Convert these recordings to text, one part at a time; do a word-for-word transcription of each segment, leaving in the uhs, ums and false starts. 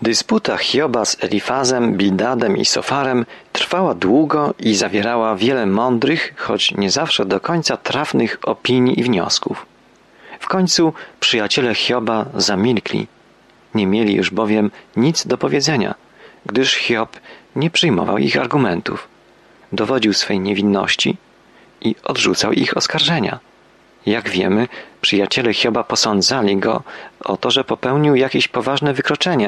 Dysputa Hioba z Elifazem, Bildadem i Sofarem trwała długo i zawierała wiele mądrych, choć nie zawsze do końca trafnych opinii i wniosków. W końcu przyjaciele Hioba zamilkli. Nie mieli już bowiem nic do powiedzenia, gdyż Hiob nie przyjmował ich argumentów. Dowodził swej niewinności i odrzucał ich oskarżenia. Jak wiemy, przyjaciele Hioba posądzali go o to, że popełnił jakieś poważne wykroczenie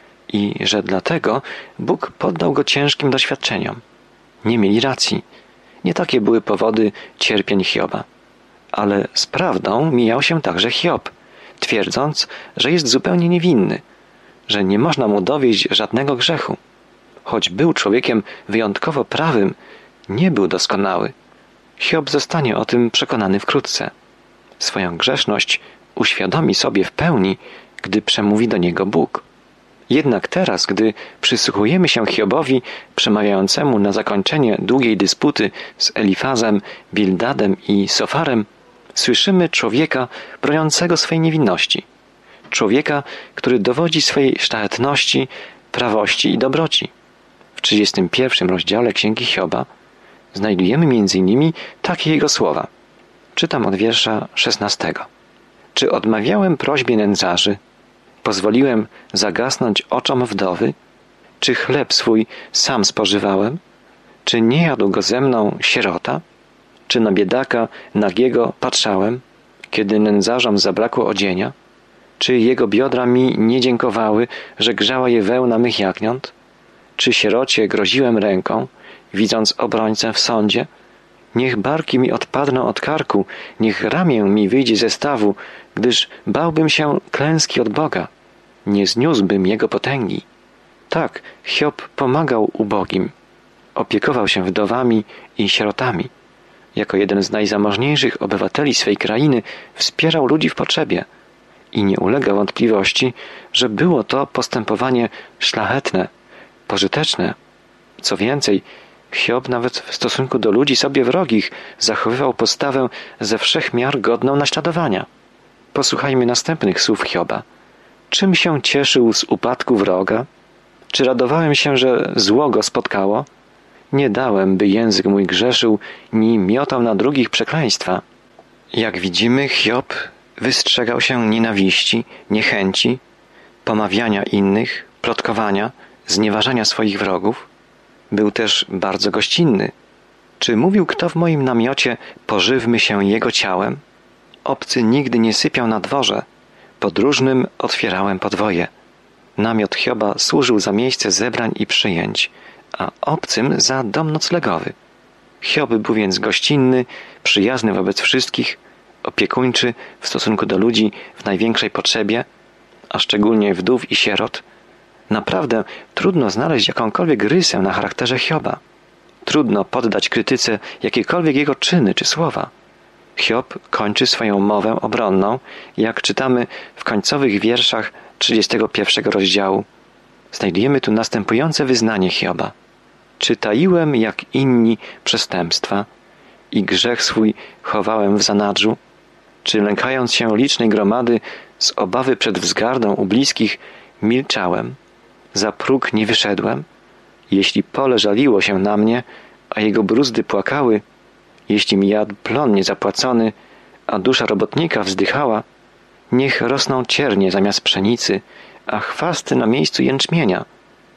i że dlatego Bóg poddał go ciężkim doświadczeniom. Nie mieli racji. Nie takie były powody cierpień Hioba. Ale z prawdą mijał się także Hiob, twierdząc, że jest zupełnie niewinny, że nie można mu dowieść żadnego grzechu. Choć był człowiekiem wyjątkowo prawym, nie był doskonały. Hiob zostanie o tym przekonany wkrótce. Swoją grzeszność uświadomi sobie w pełni, gdy przemówi do niego Bóg. Jednak teraz, gdy przysłuchujemy się Hiobowi przemawiającemu na zakończenie długiej dysputy z Elifazem, Bildadem i Sofarem, słyszymy człowieka broniącego swej niewinności. Człowieka, który dowodzi swej szlachetności, prawości i dobroci. W trzydziestym pierwszym rozdziale Księgi Hioba znajdujemy między innymi takie jego słowa. Czytam od wiersza szesnastego. Czy odmawiałem prośbie nędzarzy? Pozwoliłem zagasnąć oczom wdowy? Czy chleb swój sam spożywałem? Czy nie jadł go ze mną sierota? Czy na biedaka nagiego patrzałem, kiedy nędzarzom zabrakło odzienia? Czy jego biodra mi nie dziękowały, że grzała je wełna mych jagniąt? Czy sierocie groziłem ręką, widząc obrońcę w sądzie? Niech barki mi odpadną od karku, niech ramię mi wyjdzie ze stawu, gdyż bałbym się klęski od Boga. Nie zniósłbym Jego potęgi. Tak, Hiob pomagał ubogim. Opiekował się wdowami i sierotami. Jako jeden z najzamożniejszych obywateli swej krainy wspierał ludzi w potrzebie. I nie ulega wątpliwości, że było to postępowanie szlachetne, pożyteczne. Co więcej, Hiob nawet w stosunku do ludzi sobie wrogich zachowywał postawę ze wszech miar godną naśladowania. Posłuchajmy następnych słów Hioba. Czym się cieszył z upadku wroga? Czy radowałem się, że zło go spotkało? Nie dałem, by język mój grzeszył, ni miotał na drugich przekleństwa. Jak widzimy, Hiob wystrzegał się nienawiści, niechęci, pomawiania innych, plotkowania, znieważania swoich wrogów. Był też bardzo gościnny. Czy mówił kto w moim namiocie, pożywmy się jego ciałem? Obcy nigdy nie sypiał na dworze. Podróżnym otwierałem podwoje. Namiot Hioba służył za miejsce zebrań i przyjęć, a obcym za dom noclegowy. Hiob był więc gościnny, przyjazny wobec wszystkich, opiekuńczy w stosunku do ludzi w największej potrzebie, a szczególnie wdów i sierot. Naprawdę trudno znaleźć jakąkolwiek rysę na charakterze Hioba. Trudno poddać krytyce jakiekolwiek jego czyny czy słowa. Hiob kończy swoją mowę obronną, jak czytamy w końcowych wierszach trzydziestego pierwszego rozdziału. Znajdujemy tu następujące wyznanie Hioba. Czy taiłem jak inni przestępstwa i grzech swój chowałem w zanadrzu? Czy lękając się licznej gromady z obawy przed wzgardą u bliskich milczałem? Za próg nie wyszedłem? Jeśli pole żaliło się na mnie, a jego bruzdy płakały, jeśli mi jadł plon niezapłacony, a dusza robotnika wzdychała, niech rosną ciernie zamiast pszenicy, a chwasty na miejscu jęczmienia.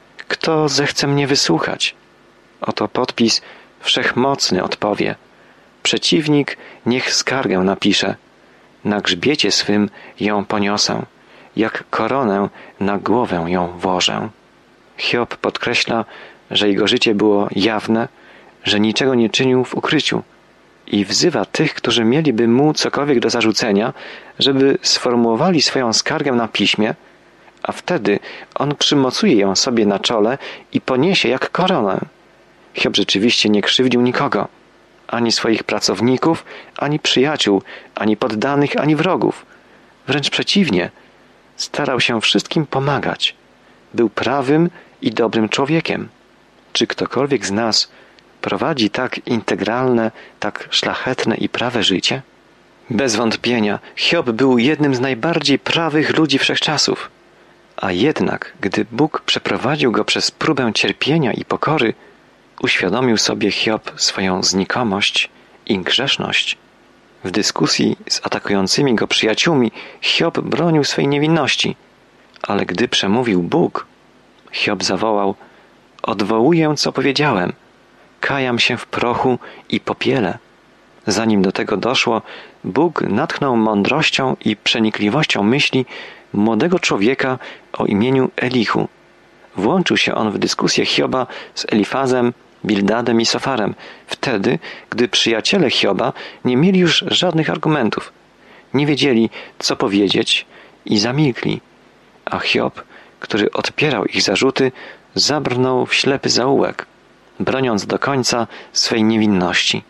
Kto zechce mnie wysłuchać? Oto podpis wszechmocny odpowie. Przeciwnik niech skargę napisze. Na grzbiecie swym ją poniosę, jak koronę na głowę ją włożę. Hiob podkreśla, że jego życie było jawne, że niczego nie czynił w ukryciu i wzywa tych, którzy mieliby mu cokolwiek do zarzucenia, żeby sformułowali swoją skargę na piśmie, a wtedy on przymocuje ją sobie na czole i poniesie jak koronę. Hiob rzeczywiście nie krzywdził nikogo, ani swoich pracowników, ani przyjaciół, ani poddanych, ani wrogów. Wręcz przeciwnie, starał się wszystkim pomagać. Był prawym i dobrym człowiekiem. Czy ktokolwiek z nas prowadzi tak integralne, tak szlachetne i prawe życie? Bez wątpienia Hiob był jednym z najbardziej prawych ludzi wszechczasów. A jednak, gdy Bóg przeprowadził go przez próbę cierpienia i pokory, uświadomił sobie Hiob swoją znikomość i grzeszność. W dyskusji z atakującymi go przyjaciółmi Hiob bronił swej niewinności, ale gdy przemówił Bóg, Hiob zawołał: odwołuję, co powiedziałem, kajam się w prochu i popiele. Zanim do tego doszło, Bóg natchnął mądrością i przenikliwością myśli młodego człowieka o imieniu Elihu. Włączył się on w dyskusję Hioba z Elifazem, Bildadem i Sofarem, wtedy, gdy przyjaciele Hioba nie mieli już żadnych argumentów. Nie wiedzieli, co powiedzieć i zamilkli. A Hiob, który odpierał ich zarzuty, zabrnął w ślepy zaułek, broniąc do końca swej niewinności.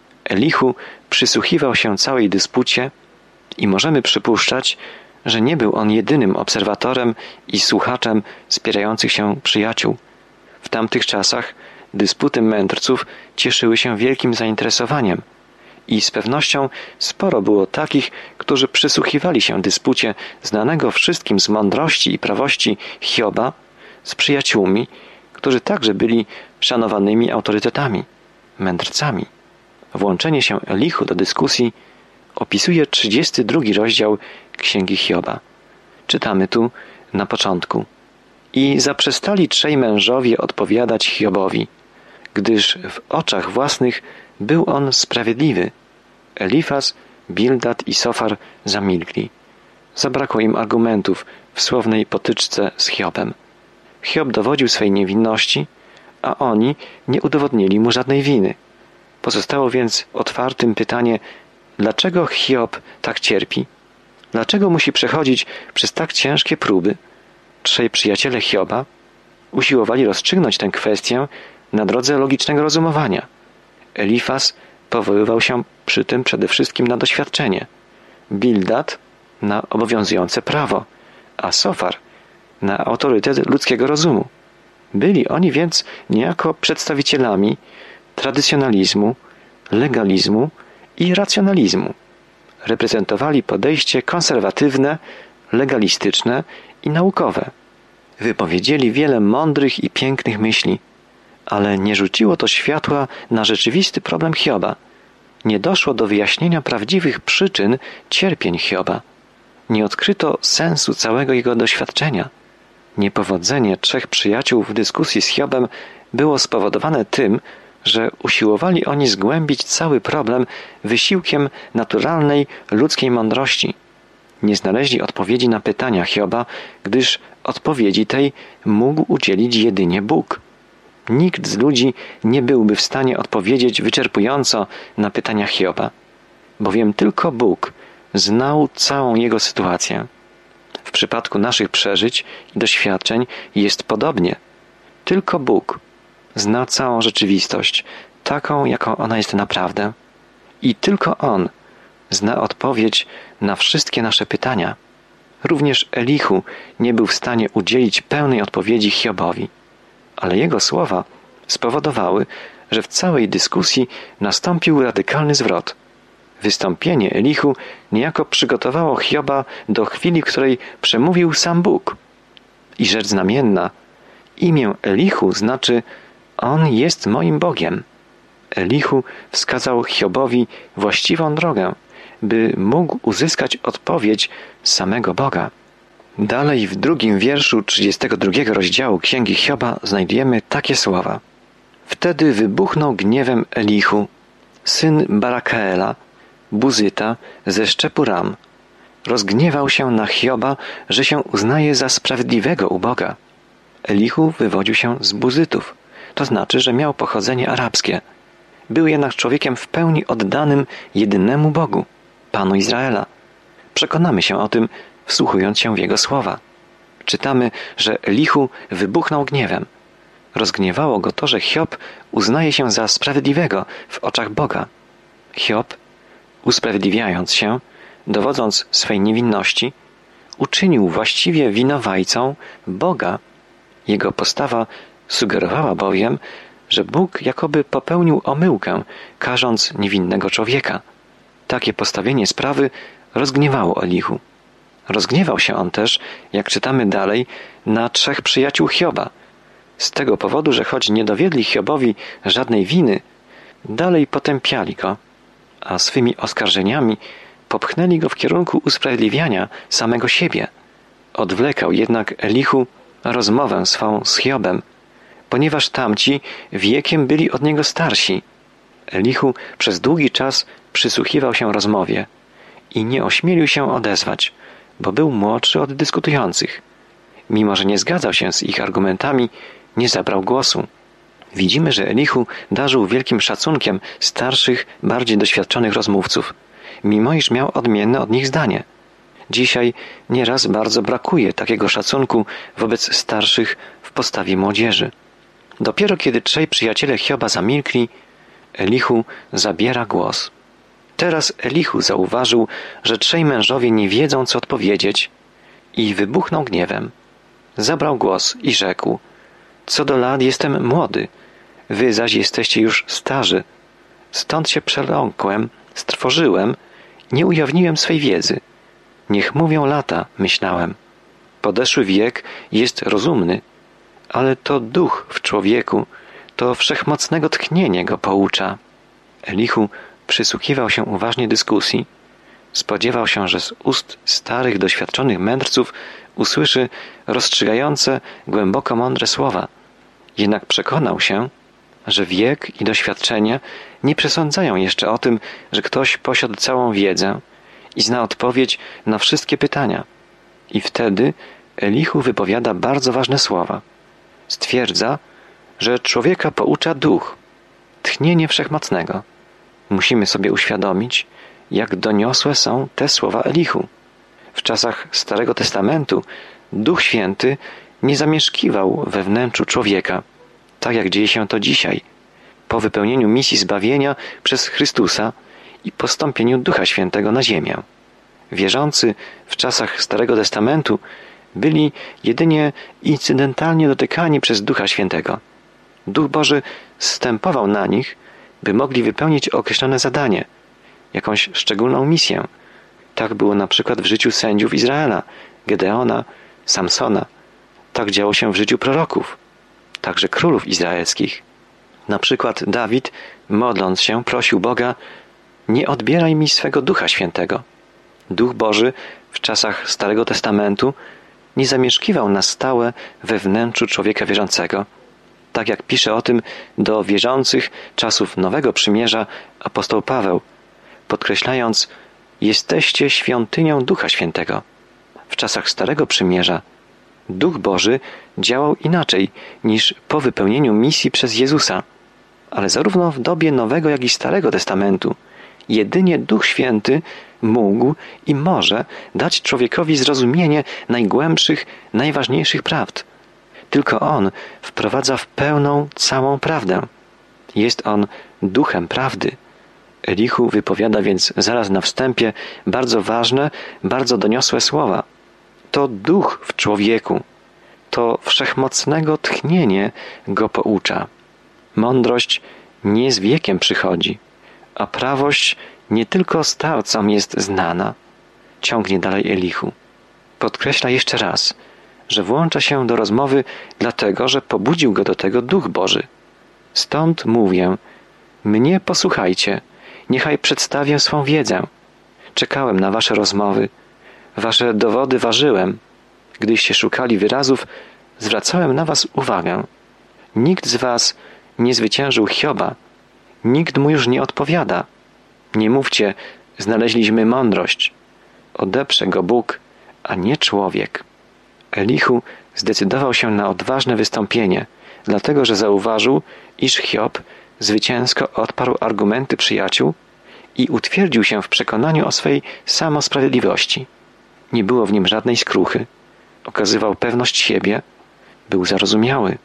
Elihu przysłuchiwał się całej dyspucie i możemy przypuszczać, że nie był on jedynym obserwatorem i słuchaczem spierających się przyjaciół. W tamtych czasach dysputy mędrców cieszyły się wielkim zainteresowaniem i z pewnością sporo było takich, którzy przysłuchiwali się dyspucie znanego wszystkim z mądrości i prawości Hioba z przyjaciółmi, którzy także byli szanowanymi autorytetami, mędrcami. Włączenie się Elihu do dyskusji opisuje trzydziesty drugi rozdział Księgi Hioba. Czytamy tu na początku: i zaprzestali trzej mężowie odpowiadać Hiobowi, gdyż w oczach własnych był on sprawiedliwy. Elifaz, Bildad i Sofar zamilkli. Zabrakło im argumentów w słownej potyczce z Hiobem. Hiob dowodził swej niewinności, a oni nie udowodnili mu żadnej winy. Pozostało więc otwartym pytanie, dlaczego Hiob tak cierpi? Dlaczego musi przechodzić przez tak ciężkie próby? Trzej przyjaciele Hioba usiłowali rozstrzygnąć tę kwestię na drodze logicznego rozumowania. Elifaz powoływał się przy tym przede wszystkim na doświadczenie, Bildad na obowiązujące prawo, a Sofar na autorytet ludzkiego rozumu. Byli oni więc niejako przedstawicielami tradycjonalizmu, legalizmu i racjonalizmu. Reprezentowali podejście konserwatywne, legalistyczne i naukowe. Wypowiedzieli wiele mądrych i pięknych myśli, ale nie rzuciło to światła na rzeczywisty problem Hioba. Nie doszło do wyjaśnienia prawdziwych przyczyn cierpień Hioba. Nie odkryto sensu całego jego doświadczenia. Niepowodzenie trzech przyjaciół w dyskusji z Hiobem było spowodowane tym, że usiłowali oni zgłębić cały problem wysiłkiem naturalnej ludzkiej mądrości. Nie znaleźli odpowiedzi na pytania Hioba, gdyż odpowiedzi tej mógł udzielić jedynie Bóg. Nikt z ludzi nie byłby w stanie odpowiedzieć wyczerpująco na pytania Hioba, bowiem tylko Bóg znał całą jego sytuację. W przypadku naszych przeżyć i doświadczeń jest podobnie. Tylko Bóg zna całą rzeczywistość, taką, jaką ona jest naprawdę. I tylko On zna odpowiedź na wszystkie nasze pytania. Również Elihu nie był w stanie udzielić pełnej odpowiedzi Hiobowi, ale jego słowa spowodowały, że w całej dyskusji nastąpił radykalny zwrot. Wystąpienie Elihu niejako przygotowało Hioba do chwili, w której przemówił sam Bóg. I rzecz znamienna, imię Elihu znaczy On jest moim Bogiem. Elihu wskazał Hiobowi właściwą drogę, by mógł uzyskać odpowiedź samego Boga. Dalej w drugim wierszu trzydziestego drugiego rozdziału Księgi Hioba znajdujemy takie słowa. Wtedy wybuchnął gniewem Elihu, syn Barakaela, Buzyta ze szczepu Ram. Rozgniewał się na Hioba, że się uznaje za sprawiedliwego u Boga. Elihu wywodził się z Buzytów, to znaczy, że miał pochodzenie arabskie. Był jednak człowiekiem w pełni oddanym jedynemu Bogu, Panu Izraela. Przekonamy się o tym, wsłuchując się w jego słowa. Czytamy, że Elihu wybuchnął gniewem. Rozgniewało go to, że Hiob uznaje się za sprawiedliwego w oczach Boga. Hiob, usprawiedliwiając się, dowodząc swej niewinności, uczynił właściwie winowajcą Boga. Jego postawa sugerowała bowiem, że Bóg jakoby popełnił omyłkę, karząc niewinnego człowieka. Takie postawienie sprawy rozgniewało Elihu. Rozgniewał się on też, jak czytamy dalej, na trzech przyjaciół Hioba. Z tego powodu, że choć nie dowiedli Hiobowi żadnej winy, dalej potępiali go, a swymi oskarżeniami popchnęli go w kierunku usprawiedliwiania samego siebie. Odwlekał jednak Elihu rozmowę swą z Hiobem, ponieważ tamci wiekiem byli od niego starsi. Elihu przez długi czas przysłuchiwał się rozmowie i nie ośmielił się odezwać, bo był młodszy od dyskutujących. Mimo że nie zgadzał się z ich argumentami, nie zabrał głosu. Widzimy, że Elihu darzył wielkim szacunkiem starszych, bardziej doświadczonych rozmówców, mimo iż miał odmienne od nich zdanie. Dzisiaj nieraz bardzo brakuje takiego szacunku wobec starszych w postawie młodzieży. Dopiero kiedy trzej przyjaciele Hioba zamilkli, Elihu zabiera głos. Teraz Elihu zauważył, że trzej mężowie nie wiedzą, co odpowiedzieć, i wybuchnął gniewem. Zabrał głos i rzekł: co do lat jestem młody, wy zaś jesteście już starzy. Stąd się przeląkłem, strwożyłem, nie ujawniłem swej wiedzy. Niech mówią lata, myślałem. Podeszły wiek jest rozumny, ale to duch w człowieku, to wszechmocnego tchnienie go poucza. Elihu przysłuchiwał się uważnie dyskusji. Spodziewał się, że z ust starych, doświadczonych mędrców usłyszy rozstrzygające, głęboko mądre słowa. Jednak przekonał się, że wiek i doświadczenie nie przesądzają jeszcze o tym, że ktoś posiada całą wiedzę i zna odpowiedź na wszystkie pytania. I wtedy Elihu wypowiada bardzo ważne słowa. Stwierdza, że człowieka poucza duch, tchnienie wszechmocnego. Musimy sobie uświadomić, jak doniosłe są te słowa Elihu. W czasach Starego Testamentu Duch Święty nie zamieszkiwał we wnętrzu człowieka, tak jak dzieje się to dzisiaj, po wypełnieniu misji zbawienia przez Chrystusa i postąpieniu Ducha Świętego na ziemię. Wierzący w czasach Starego Testamentu byli jedynie incydentalnie dotykani przez Ducha Świętego. Duch Boży zstępował na nich, by mogli wypełnić określone zadanie, jakąś szczególną misję. Tak było na przykład w życiu sędziów Izraela, Gedeona, Samsona. Tak działo się w życiu proroków, także królów izraelskich. Na przykład Dawid, modląc się, prosił Boga: nie odbieraj mi swego Ducha Świętego. Duch Boży w czasach Starego Testamentu nie zamieszkiwał na stałe we wnętrzu człowieka wierzącego. Tak jak pisze o tym do wierzących czasów Nowego Przymierza apostoł Paweł, podkreślając: jesteście świątynią Ducha Świętego. W czasach Starego Przymierza Duch Boży działał inaczej niż po wypełnieniu misji przez Jezusa. Ale zarówno w dobie Nowego, jak i Starego Testamentu jedynie Duch Święty mógł i może dać człowiekowi zrozumienie najgłębszych, najważniejszych prawd. Tylko On wprowadza w pełną, całą prawdę. Jest On Duchem Prawdy. Elihu wypowiada więc zaraz na wstępie bardzo ważne, bardzo doniosłe słowa. To duch w człowieku, to wszechmocnego tchnienie go poucza. Mądrość nie z wiekiem przychodzi, a prawość nie tylko starcom jest znana. Ciągnie dalej Elihu. Podkreśla jeszcze raz, że włącza się do rozmowy dlatego, że pobudził go do tego Duch Boży. Stąd mówię: mnie posłuchajcie, niechaj przedstawię swą wiedzę. Czekałem na wasze rozmowy, wasze dowody ważyłem. Gdyście szukali wyrazów, zwracałem na was uwagę. Nikt z was nie zwyciężył Hioba, nikt mu już nie odpowiada. Nie mówcie: znaleźliśmy mądrość. Odeprze go Bóg, a nie człowiek. Elihu zdecydował się na odważne wystąpienie, dlatego że zauważył, iż Hiob zwycięsko odparł argumenty przyjaciół i utwierdził się w przekonaniu o swej samosprawiedliwości. Nie było w nim żadnej skruchy. Okazywał pewność siebie. Był zarozumiały.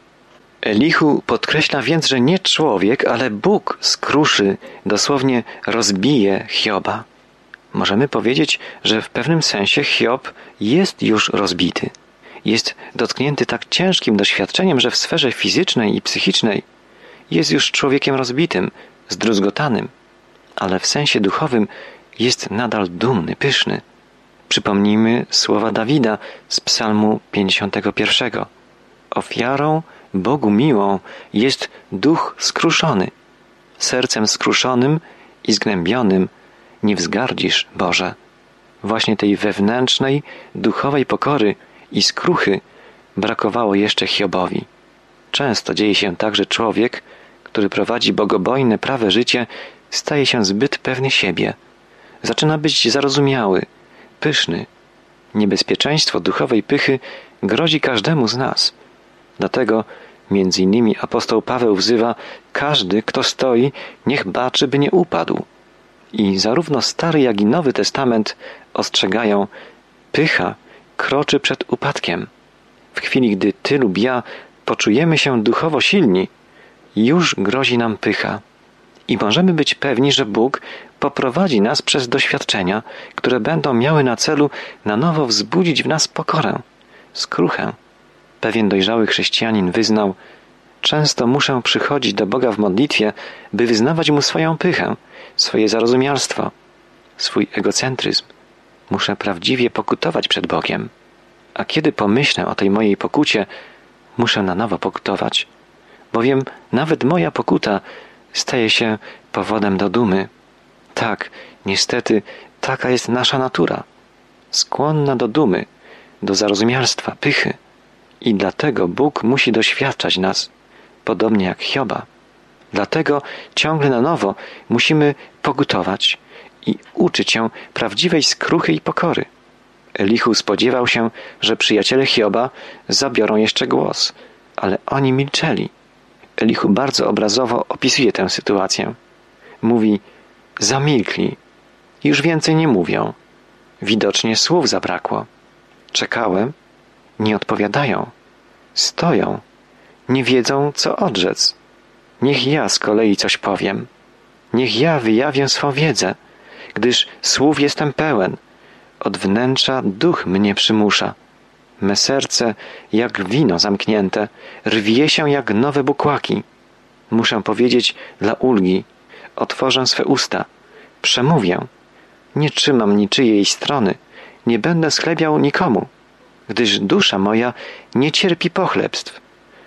Elihu podkreśla więc, że nie człowiek, ale Bóg skruszy, dosłownie rozbije Hioba. Możemy powiedzieć, że w pewnym sensie Hiob jest już rozbity. Jest dotknięty tak ciężkim doświadczeniem, że w sferze fizycznej i psychicznej jest już człowiekiem rozbitym, zdruzgotanym, ale w sensie duchowym jest nadal dumny, pyszny. Przypomnijmy słowa Dawida z Psalmu pięćdziesiątego pierwszego. Ofiarą Bogu miłą jest duch skruszony. Sercem skruszonym i zgnębionym nie wzgardzisz, Boże. Właśnie tej wewnętrznej, duchowej pokory i skruchy brakowało jeszcze Hiobowi. Często dzieje się tak, że człowiek, który prowadzi bogobojne, prawe życie, staje się zbyt pewny siebie. Zaczyna być zarozumiały, pyszny. Niebezpieczeństwo duchowej pychy grozi każdemu z nas. Dlatego między innymi apostoł Paweł wzywa: każdy, kto stoi, niech baczy, by nie upadł. I zarówno Stary, jak i Nowy Testament ostrzegają: pycha kroczy przed upadkiem. W chwili, gdy ty lub ja poczujemy się duchowo silni, już grozi nam pycha. I możemy być pewni, że Bóg poprowadzi nas przez doświadczenia, które będą miały na celu na nowo wzbudzić w nas pokorę, skruchę. Pewien dojrzały chrześcijanin wyznał: często muszę przychodzić do Boga w modlitwie, by wyznawać Mu swoją pychę, swoje zarozumialstwo, swój egocentryzm. Muszę prawdziwie pokutować przed Bogiem. A kiedy pomyślę o tej mojej pokucie, muszę na nowo pokutować, bowiem nawet moja pokuta staje się powodem do dumy. Tak, niestety, taka jest nasza natura. Skłonna do dumy, do zarozumialstwa, pychy. I dlatego Bóg musi doświadczać nas, podobnie jak Hioba. Dlatego ciągle na nowo musimy pokutować i uczyć się prawdziwej skruchy i pokory. Elihu spodziewał się, że przyjaciele Hioba zabiorą jeszcze głos, ale oni milczeli. Elihu bardzo obrazowo opisuje tę sytuację. Mówi: zamilkli, już więcej nie mówią. Widocznie słów zabrakło. Czekałem, nie odpowiadają. Stoją, nie wiedzą, co odrzec. Niech ja z kolei coś powiem. Niech ja wyjawię swą wiedzę, gdyż słów jestem pełen. Od wnętrza duch mnie przymusza. Me serce, jak wino zamknięte, rwie się jak nowe bukłaki. Muszę powiedzieć dla ulgi. Otworzę swe usta. Przemówię. Nie trzymam niczyjej strony. Nie będę schlebiał nikomu, gdyż dusza moja nie cierpi pochlebstw.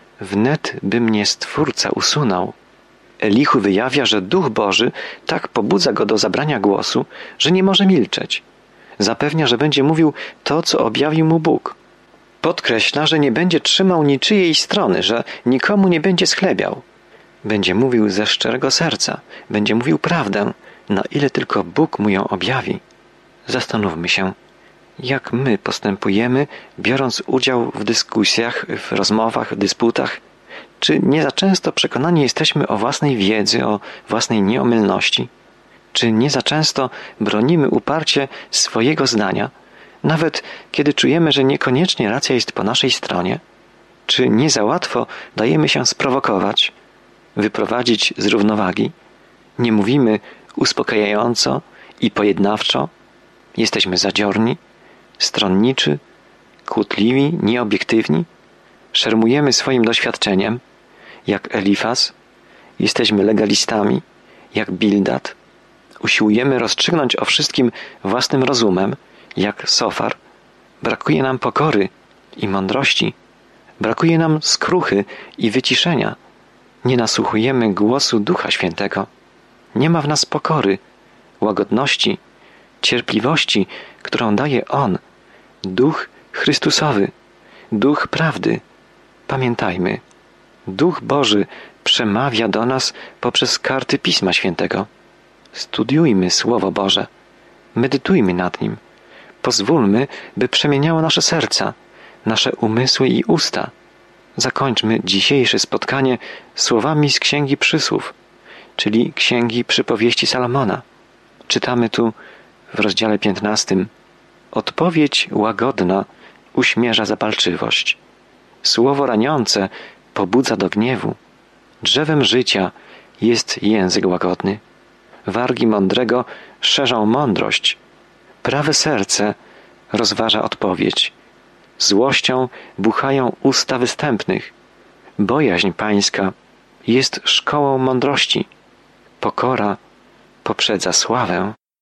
Wnet by mnie Stwórca usunął. Elihu wyjawia, że Duch Boży tak pobudza go do zabrania głosu, że nie może milczeć. Zapewnia, że będzie mówił to, co objawił mu Bóg. Podkreśla, że nie będzie trzymał niczyjej strony, że nikomu nie będzie schlebiał. Będzie mówił ze szczerego serca, będzie mówił prawdę, na ile tylko Bóg mu ją objawi. Zastanówmy się, jak my postępujemy, biorąc udział w dyskusjach, w rozmowach, w dysputach. Czy nie za często przekonani jesteśmy o własnej wiedzy, o własnej nieomylności? Czy nie za często bronimy uparcie swojego zdania, nawet kiedy czujemy, że niekoniecznie racja jest po naszej stronie? Czy nie za łatwo dajemy się sprowokować, wyprowadzić z równowagi? Nie mówimy uspokajająco i pojednawczo? Jesteśmy zadziorni, stronniczy, kłótliwi, nieobiektywni? Szermujemy swoim doświadczeniem, jak Elifaz? Jesteśmy legalistami, jak Bildad? Usiłujemy rozstrzygnąć o wszystkim własnym rozumem, jak Sofar? Brakuje nam pokory i mądrości. Brakuje nam skruchy i wyciszenia. Nie nasłuchujemy głosu Ducha Świętego. Nie ma w nas pokory, łagodności, cierpliwości, którą daje On, Duch Chrystusowy, Duch prawdy. Pamiętajmy, Duch Boży przemawia do nas poprzez karty Pisma Świętego. Studiujmy Słowo Boże, medytujmy nad nim. Pozwólmy, by przemieniało nasze serca, nasze umysły i usta. Zakończmy dzisiejsze spotkanie słowami z Księgi Przysłów, czyli Księgi Przypowieści Salomona. Czytamy tu w rozdziale piętnastym: odpowiedź łagodna uśmierza zapalczywość. Słowo raniące pobudza do gniewu. Drzewem życia jest język łagodny. Wargi mądrego szerzą mądrość. Prawe serce rozważa odpowiedź. Złością buchają usta występnych. Bojaźń pańska jest szkołą mądrości. Pokora poprzedza sławę.